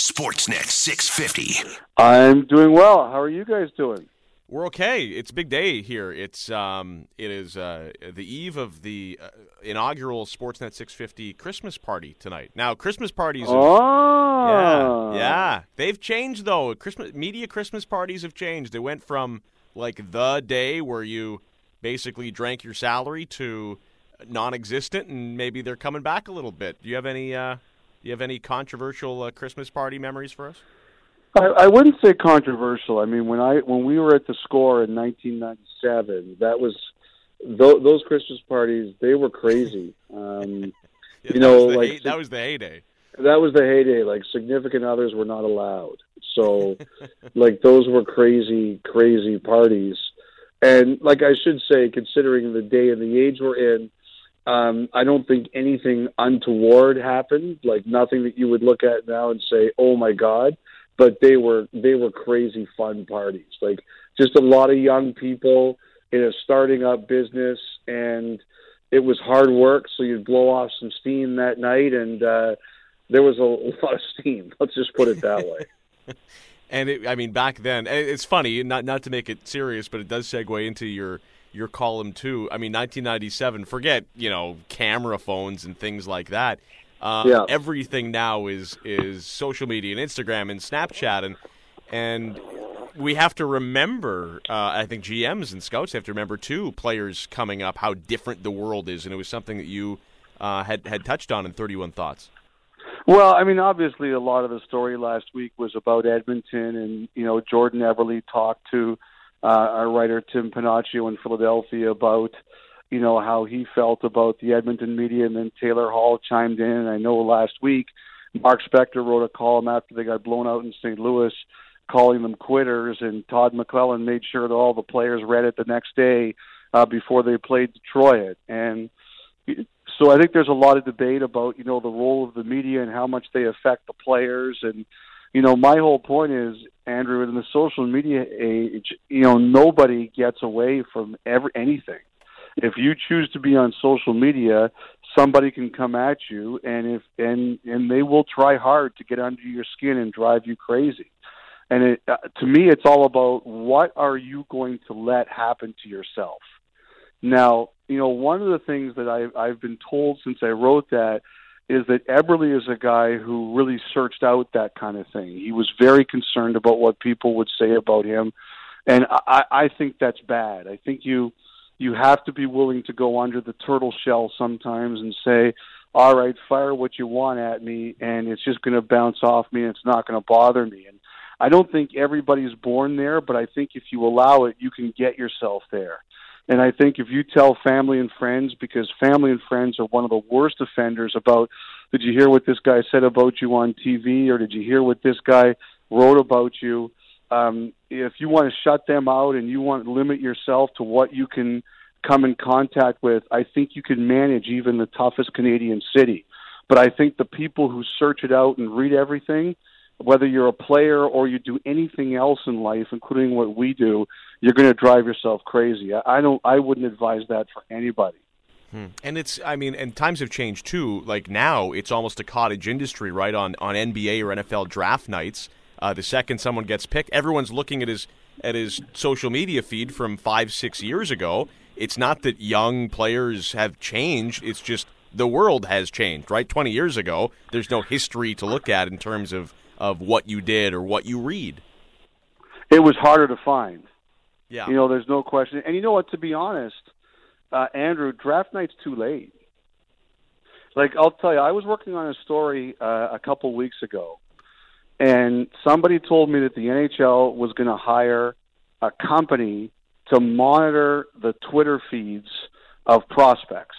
Sportsnet 650. I'm doing well. How are you guys doing? We're okay. It's a big day here. It is the eve of the inaugural Sportsnet 650 Christmas party tonight. Now, Christmas parties they've changed though. Christmas parties have changed. They went from like the day where you basically drank your salary to non-existent, and maybe they're coming back a little bit. Do you have any controversial Christmas party memories for us? I wouldn't say controversial. I mean, when we were at the Score in 1997, that was those Christmas parties. They were crazy. That was the heyday. That was the heyday. Like, significant others were not allowed. So, like, those were crazy, crazy parties. And like I should say, considering the day and the age we're in, I don't think anything untoward happened. Like, nothing that you would look at now and say, "Oh my God." But they were crazy fun parties. Like, just a lot of young people in a starting up business, and it was hard work. So you'd blow off some steam that night, and there was a lot of steam. Let's just put it that way. And back then, it's funny, not to make it serious, but it does segue into your column too. I mean, 1997. Forget camera phones and things like that. Everything now is social media and Instagram and Snapchat, and we have to remember, I think GMs and scouts have to remember too, players coming up, how different the world is, and it was something that you had touched on in 31 Thoughts. Well, I mean, obviously a lot of the story last week was about Edmonton, and Jordan Everly talked to our writer Tim Panaccio in Philadelphia about how he felt about the Edmonton media, and then Taylor Hall chimed in. And I know last week Mark Spector wrote a column after they got blown out in St. Louis calling them quitters, and Todd McClellan made sure that all the players read it the next day before they played Detroit. And so I think there's a lot of debate about, the role of the media and how much they affect the players. And, my whole point is, Andrew, in the social media age, nobody gets away from anything. If you choose to be on social media, somebody can come at you, and they will try hard to get under your skin and drive you crazy. And to me, it's all about, what are you going to let happen to yourself? Now, one of the things that I've been told since I wrote that is that Eberle is a guy who really searched out that kind of thing. He was very concerned about what people would say about him, and I think that's bad. I think you have to be willing to go under the turtle shell sometimes and say, all right, fire what you want at me, and it's just going to bounce off me, and it's not going to bother me. And I don't think everybody's born there, but I think if you allow it, you can get yourself there. And I think if you tell family and friends, because family and friends are one of the worst offenders about, did you hear what this guy said about you on TV, or did you hear what this guy wrote about you? If you want to shut them out and you want to limit yourself to what you can come in contact with, I think you can manage even the toughest Canadian city. But I think the people who search it out and read everything, whether you're a player or you do anything else in life, including what we do, you're going to drive yourself crazy. I wouldn't advise that for anybody. And and times have changed too. Like, now it's almost a cottage industry, right? On NBA or NFL draft nights, the second someone gets picked, everyone's looking at his social media feed from 5-6 years ago. It's not that young players have changed. It's just the world has changed, right? 20 years ago, there's no history to look at in terms of what you did or what you read. It was harder to find. Yeah. There's no question. And you know what, to be honest, Andrew, draft night's too late. Like, I'll tell you, I was working on a story a couple weeks ago, and somebody told me that the NHL was going to hire a company to monitor the Twitter feeds of prospects.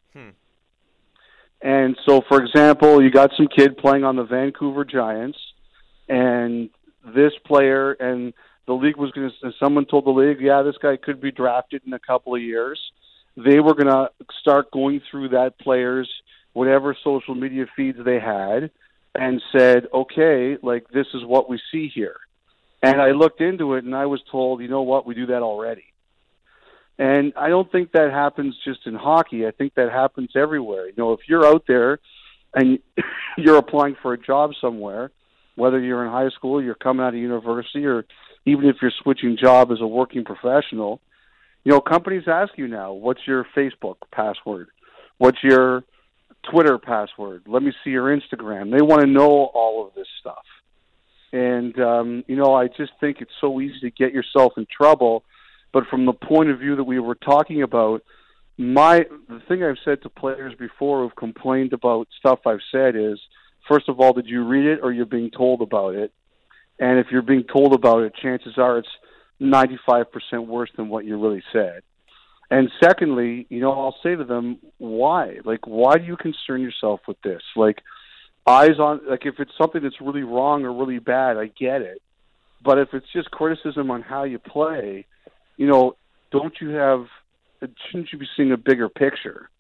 And so, for example, you got some kid playing on the Vancouver Giants, and this player, and the league was going to, someone told the league, yeah, this guy could be drafted in a couple of years. They were going to start going through that player's whatever social media feeds they had and said, okay, like, this is what we see here. And I looked into it, and I was told, you know what, we do that already. And I don't think that happens just in hockey. I think that happens everywhere. If you're out there and you're applying for a job somewhere, whether you're in high school, you're coming out of university, or even if you're switching job as a working professional, companies ask you now, what's your Facebook password? What's your Twitter password? Let me see your Instagram. They want to know all of this stuff. And, I just think it's so easy to get yourself in trouble. But from the point of view that we were talking about, the thing I've said to players before who've complained about stuff I've said is, first of all, did you read it or you're being told about it? And if you're being told about it, chances are it's 95% worse than what you really said. And secondly, I'll say to them, why? Like, why do you concern yourself with this? Like, if it's something that's really wrong or really bad, I get it. But if it's just criticism on how you play, shouldn't you be seeing a bigger picture?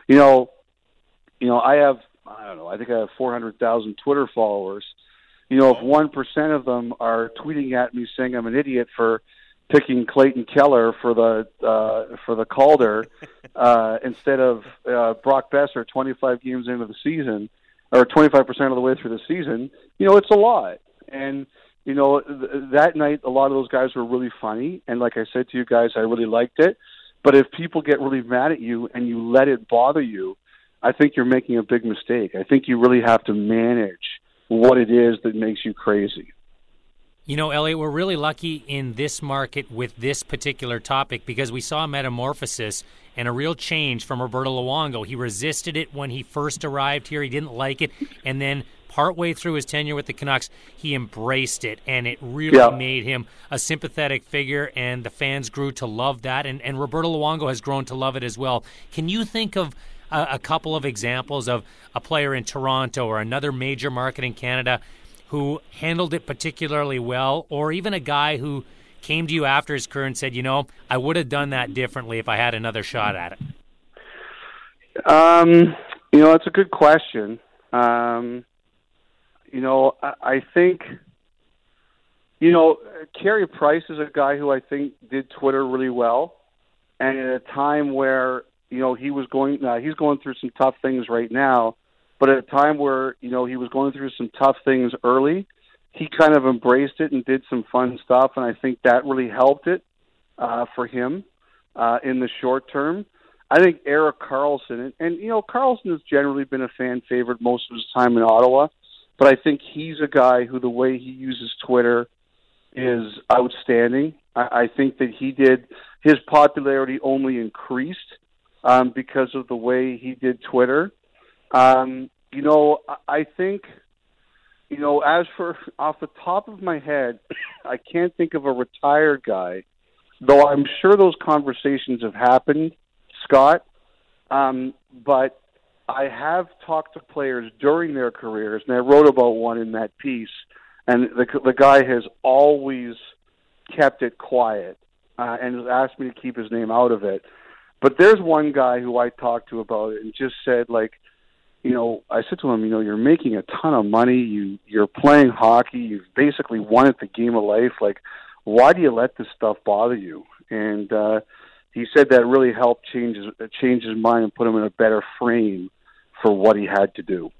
I think I have 400,000 Twitter followers. If 1% of them are tweeting at me saying I'm an idiot for picking Clayton Keller for the Calder instead of Brock Besser 25 games into the season, or 25% of the way through the season, it's a lot. And that night, a lot of those guys were really funny, and like I said to you guys, I really liked it. But if people get really mad at you and you let it bother you, I think you're making a big mistake. I think you really have to manage what it is that makes you crazy. Elliot, we're really lucky in this market with this particular topic because we saw a metamorphosis and a real change from Roberto Luongo. He resisted it when he first arrived here. He didn't like it. And then partway through his tenure with the Canucks, he embraced it, and it really made him a sympathetic figure, and the fans grew to love that. And Roberto Luongo has grown to love it as well. Can you think of a couple of examples of a player in Toronto or another major market in Canada who handled it particularly well, or even a guy who came to you after his career and said, I would have done that differently if I had another shot at it? It's a good question. I think, Carey Price is a guy who I think did Twitter really well. And at a time where, he's going through some tough things right now, but at a time where, he was going through some tough things early, he kind of embraced it and did some fun stuff, and I think that really helped it for him in the short term. I think Erik Karlsson, and Karlsson has generally been a fan favorite most of his time in Ottawa, but I think he's a guy who the way he uses Twitter is outstanding. I think that his popularity only increased because of the way he did Twitter. I think, as for off the top of my head, I can't think of a retired guy, though I'm sure those conversations have happened, Scott. But I have talked to players during their careers, and I wrote about one in that piece, and the guy has always kept it quiet and has asked me to keep his name out of it. But there's one guy who I talked to about it and just said, I said to him, you're making a ton of money. You're playing hockey. You've basically won at the game of life. Why do you let this stuff bother you? And he said that really helped change his mind and put him in a better frame for what he had to do.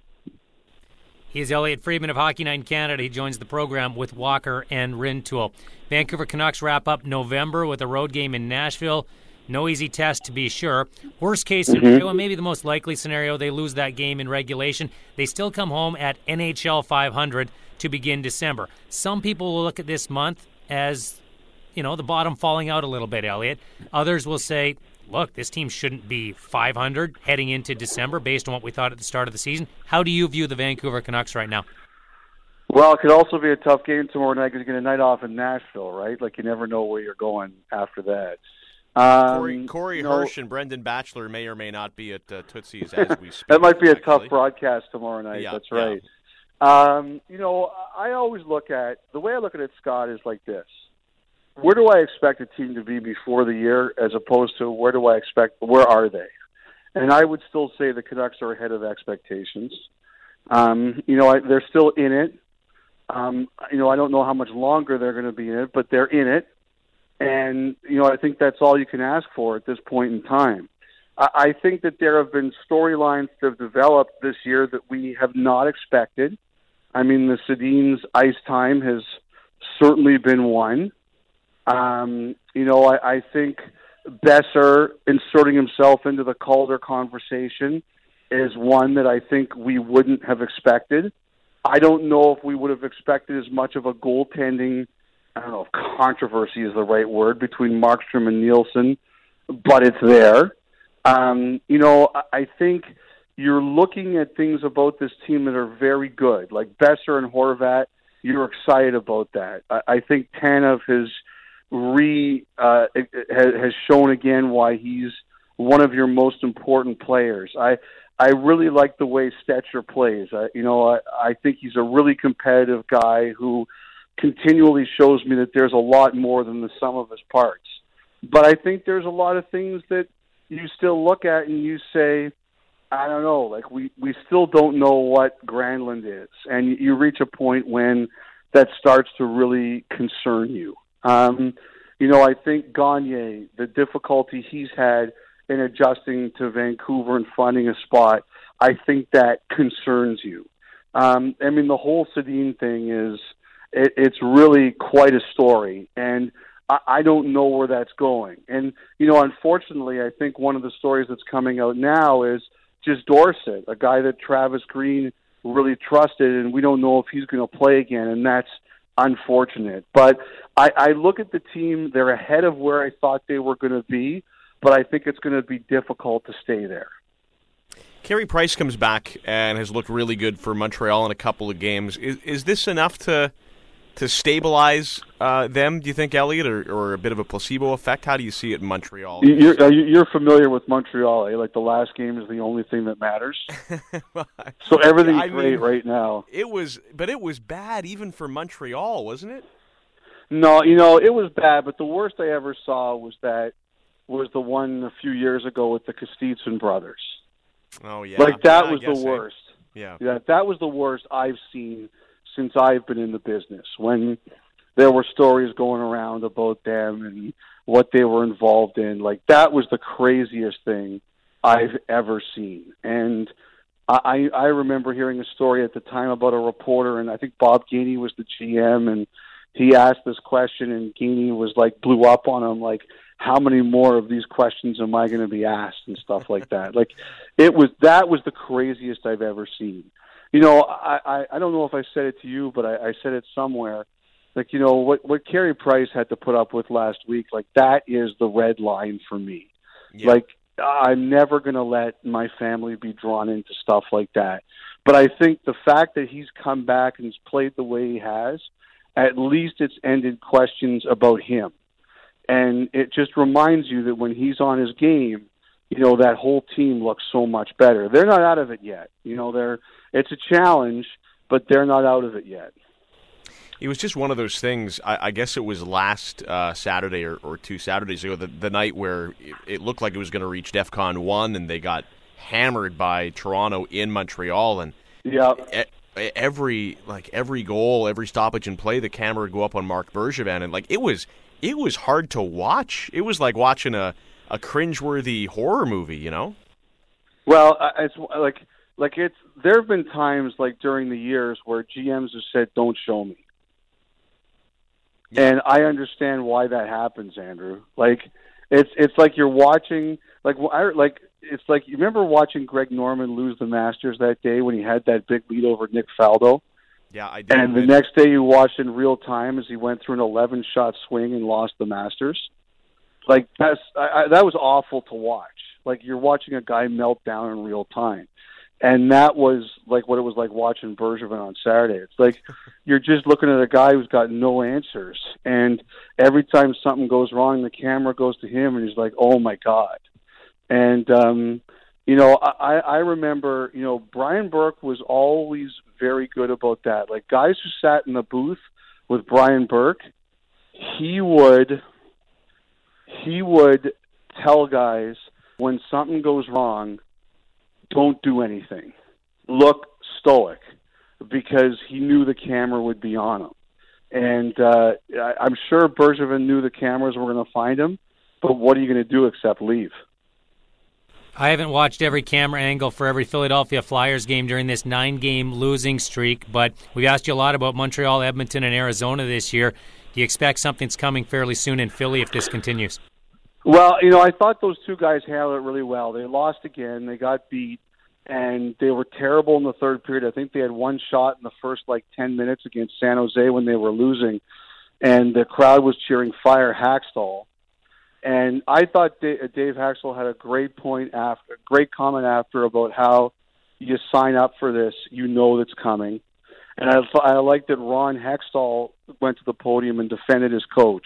He is Elliot Friedman of Hockey Night in Canada. He joins the program with Walker and Rintoul. Vancouver Canucks wrap up November with a road game in Nashville. No easy test, to be sure. Worst case scenario, and maybe the most likely scenario, they lose that game in regulation. They still come home at NHL 500 to begin December. Some people will look at this month as, the bottom falling out a little bit, Elliot. Others will say, look, this team shouldn't be 500 heading into December based on what we thought at the start of the season. How do you view the Vancouver Canucks right now? Well, it could also be a tough game tomorrow night because you get a night off in Nashville, right? You never know where you're going after that. Corey Hirsch and Brendan Batchelor may or may not be at Tootsie's as we speak. That might be a tough broadcast tomorrow night. Yeah, that's right. Yeah. I always the way I look at it, Scott, is like this. Where do I expect a team to be before the year as opposed to where are they? And I would still say the Canucks are ahead of expectations. They're still in it. I don't know how much longer they're going to be in it, but they're in it. And, I think that's all you can ask for at this point in time. I think that there have been storylines that have developed this year that we have not expected. I mean, the Sedin's ice time has certainly been one. I think Besser inserting himself into the Calder conversation is one that I think we wouldn't have expected. I don't know if we would have expected as much of a goaltending, I don't know if controversy is the right word, between Markstrom and Nielsen, but it's there. I think you're looking at things about this team that are very good, like Besser and Horvat. You're excited about that. I think Tanev has shown again why he's one of your most important players. I really like the way Stetcher plays. I think he's a really competitive guy who continually shows me that there's a lot more than the sum of his parts. But I think there's a lot of things that you still look at and you say, I don't know, like we still don't know what Granlund is. And you reach a point when that starts to really concern you. I think Gagne, the difficulty he's had in adjusting to Vancouver and finding a spot, I think that concerns you. The whole Sedin thing is, it's really quite a story, and I don't know where that's going. And, unfortunately, I think one of the stories that's coming out now is just Dorsett, a guy that Travis Green really trusted, and we don't know if he's going to play again, and that's unfortunate. But I look at the team, they're ahead of where I thought they were going to be, but I think it's going to be difficult to stay there. Carey Price comes back and has looked really good for Montreal in a couple of games. Is this enough to stabilize them, do you think, Elliot, or a bit of a placebo effect? How do you see it in Montreal? You're familiar with Montreal, eh? Like the last game is the only thing that matters. So everything's great right now. It was bad even for Montreal, wasn't it? No, it was bad, but the worst I ever saw was the one a few years ago with the Kostitsyn brothers. Oh, yeah. That was the worst. Yeah, that was the worst I've seen since I've been in the business, when there were stories going around about them and what they were involved in. Like, that was the craziest thing I've ever seen. And I remember hearing a story at the time about a reporter, and I think Bob Gainey was the GM, and he asked this question, and Gainey was like, blew up on him, like, how many more of these questions am I going to be asked and stuff like that. Like, that was the craziest I've ever seen. I don't know if I said it to you, but I said it somewhere. Like, what Carey Price had to put up with last week, like, that is the red line for me. Yeah. Like, I'm never going to let my family be drawn into stuff like that. But I think the fact that he's come back and he's played the way he has, at least it's ended questions about him. And it just reminds you that when he's on his game, that whole team looks so much better. They're not out of it yet. It's a challenge, but they're not out of it yet. It was just one of those things. I guess it was last Saturday or 2 Saturdays ago, the night where it looked like it was going to reach DEFCON 1, and they got hammered by Toronto in Montreal. And yeah, every goal, every stoppage in play, the camera would go up on Marc Bergevin, and it was hard to watch. It was like watching a cringeworthy horror movie, Well, it's like there have been times like during the years where GMs have said, "Don't show me," and I understand why that happens, Andrew. Like it's like you're watching it's like you remember watching Greg Norman lose the Masters that day when he had that big lead over Nick Faldo. Yeah, I did. And the next day you watched in real time as he went through an 11-shot swing and lost the Masters. Like, that was awful to watch. Like, you're watching a guy melt down in real time. And that was like what it was like watching Bergevin on Saturday. It's like you're just looking at a guy who's got no answers. And every time something goes wrong, the camera goes to him, and he's like, oh, my God. And, I remember, Brian Burke was always very good about that. Like, guys who sat in the booth with Brian Burke, he would tell guys, when something goes wrong, don't do anything. Look stoic, because he knew the camera would be on him. And I'm sure Bergevin knew the cameras were going to find him, but what are you going to do except leave? I haven't watched every camera angle for every Philadelphia Flyers game during this 9-game losing streak, but we've asked you a lot about Montreal, Edmonton, and Arizona this year. Do you expect something's coming fairly soon in Philly if this continues? Well, I thought those two guys handled it really well. They lost again. They got beat, and they were terrible in the third period. I think they had one shot in the first, 10 minutes against San Jose when they were losing, and the crowd was cheering "Fire Hackstall." And I thought Dave Haxtell had a great comment after about how you sign up for this, that's coming. And I like that Ron Hextall went to the podium and defended his coach.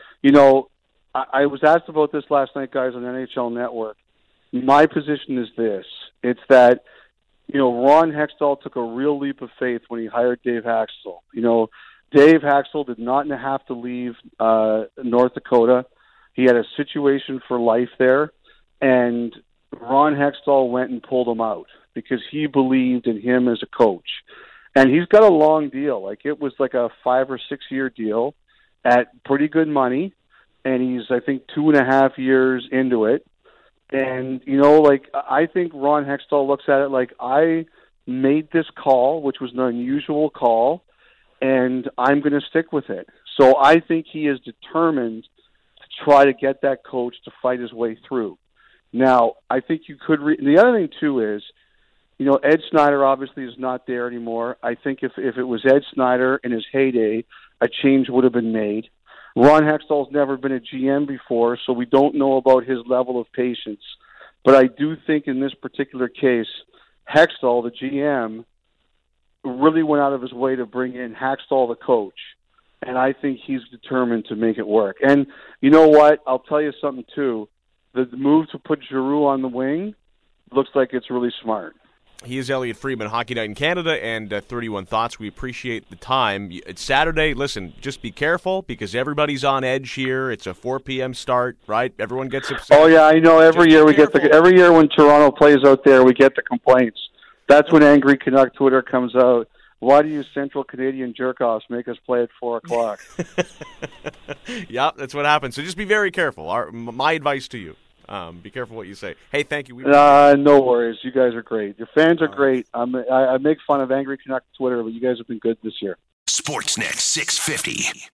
I was asked about this last night, guys, on NHL Network. My position is this. It's that, Ron Hextall took a real leap of faith when he hired Dave Haxtell. Dave Haxtell did not have to leave North Dakota. He had a situation for life there, and Ron Hextall went and pulled him out because he believed in him as a coach. And he's got a long deal. It was a 5 or 6 year deal at pretty good money, and he's, I think, 2.5 years into it. And, I think Ron Hextall looks at it like, I made this call, which was an unusual call, and I'm going to stick with it. So I think he is determined try to get that coach to fight his way through. Now, I think you could the other thing, too, is, Ed Snyder obviously is not there anymore. I think if it was Ed Snyder in his heyday, a change would have been made. Ron Hextall's never been a GM before, so we don't know about his level of patience. But I do think in this particular case, Hextall, the GM, really went out of his way to bring in Haxtall, the coach. And I think he's determined to make it work. And you know what? I'll tell you something, too. The move to put Giroux on the wing looks like it's really smart. He is Elliot Friedman, Hockey Night in Canada, and 31 Thoughts. We appreciate the time. It's Saturday. Listen, just be careful because everybody's on edge here. It's a 4 p.m. start, right? Everyone gets upset. Oh, yeah, I know. Every year when Toronto plays out there, we get the complaints. That's when Angry Canuck Twitter comes out. Why do you Central Canadian jerk-offs make us play at 4 o'clock? Yeah, that's what happens. So just be very careful. My advice to you, be careful what you say. Hey, thank you. No worries. You guys are great. Your fans are great. I make fun of Angry Canuck Twitter, but you guys have been good this year. Sportsnet 650.